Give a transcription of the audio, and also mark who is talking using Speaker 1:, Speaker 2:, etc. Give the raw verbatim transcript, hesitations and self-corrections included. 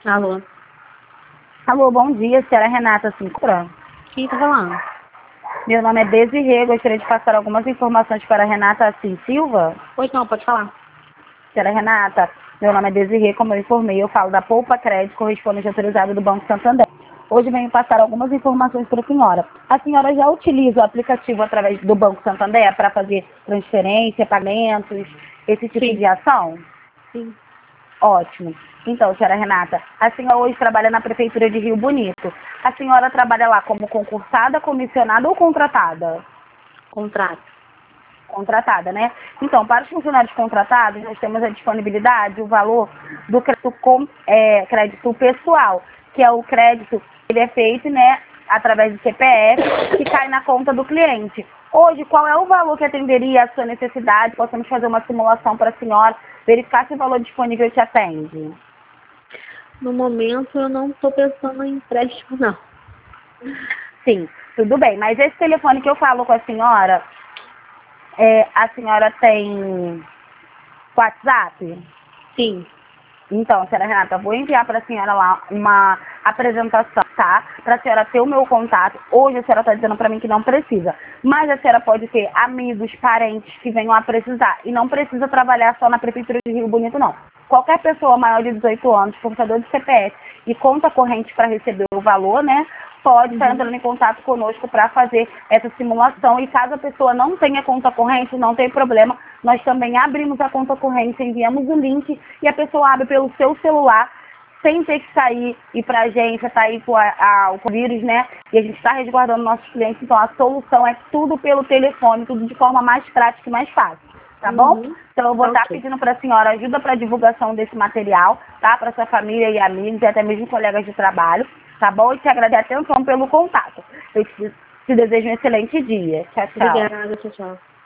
Speaker 1: Alô?
Speaker 2: Alô, bom dia, senhora Renata Cintura.
Speaker 1: Quem tá falando?
Speaker 2: Meu nome é Desirê, gostaria de passar algumas informações para a Renata Assis Silva.
Speaker 1: Pois não, pode falar.
Speaker 2: Senhora Renata, meu nome é Desirê, como eu informei, eu falo da Poupa Crédito, correspondente autorizado do Banco Santander. Hoje venho passar algumas informações para a senhora. A senhora já utiliza o aplicativo através do Banco Santander para fazer transferência, pagamentos, esse tipo
Speaker 1: Sim.
Speaker 2: de ação?
Speaker 1: Sim.
Speaker 2: Ótimo. Então, senhora Renata, a senhora hoje trabalha na Prefeitura de Rio Bonito. A senhora trabalha lá como concursada, comissionada ou contratada?
Speaker 1: Contrato.
Speaker 2: Contratada, né? Então, para os funcionários contratados, nós temos a disponibilidade, o valor do crédito, com, é, crédito pessoal, que é o crédito, ele é feito, né, através do C P F, que cai na conta do cliente. Hoje, qual é o valor que atenderia à sua necessidade? Possamos fazer uma simulação para a senhora, verificar se o valor disponível te atende.
Speaker 1: No momento eu não tô pensando em empréstimo, não.
Speaker 2: Sim, tudo bem, mas esse telefone que eu falo com a senhora, é, a senhora tem WhatsApp?
Speaker 1: Sim.
Speaker 2: Então, senhora Renata, eu vou enviar para a senhora lá uma apresentação, tá? Para a senhora ter o meu contato. Hoje a senhora está dizendo para mim que não precisa, mas a senhora pode ter amigos, parentes que venham a precisar. E não precisa trabalhar só na Prefeitura de Rio Bonito, não. Qualquer pessoa maior de dezoito anos, portador de C P F e conta corrente para receber o valor, né? Pode estar
Speaker 1: Uhum.
Speaker 2: entrando em contato conosco para fazer essa simulação. E caso a pessoa não tenha conta corrente, não tem problema, nós também abrimos a conta corrente, enviamos o link e a pessoa abre pelo seu celular, sem ter que sair e para a agência, tá aí com a, a, o vírus, né? E a gente está resguardando nossos clientes. Então a solução é tudo pelo telefone, tudo de forma mais prática e mais fácil. Tá bom?
Speaker 1: Uhum.
Speaker 2: Então eu vou estar
Speaker 1: Ok.
Speaker 2: pedindo para a senhora ajuda para a divulgação desse material, tá? Para sua família e amigos e até mesmo colegas de trabalho, tá bom? E te agradeço a atenção pelo contato. Eu te, te desejo um excelente dia. Tchau, tchau.
Speaker 1: Obrigada, tchau, tchau.